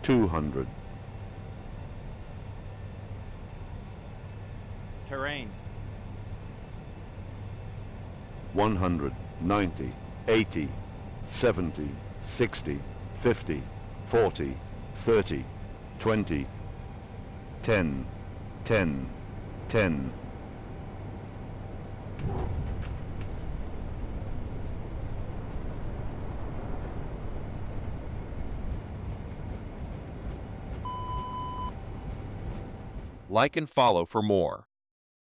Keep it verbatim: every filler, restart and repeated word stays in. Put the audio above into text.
two hundred, Terrain. one hundred, ninety, eighty, seventy, sixty, fifty, forty, thirty, twenty, ten, ten, ten. Like and follow for more.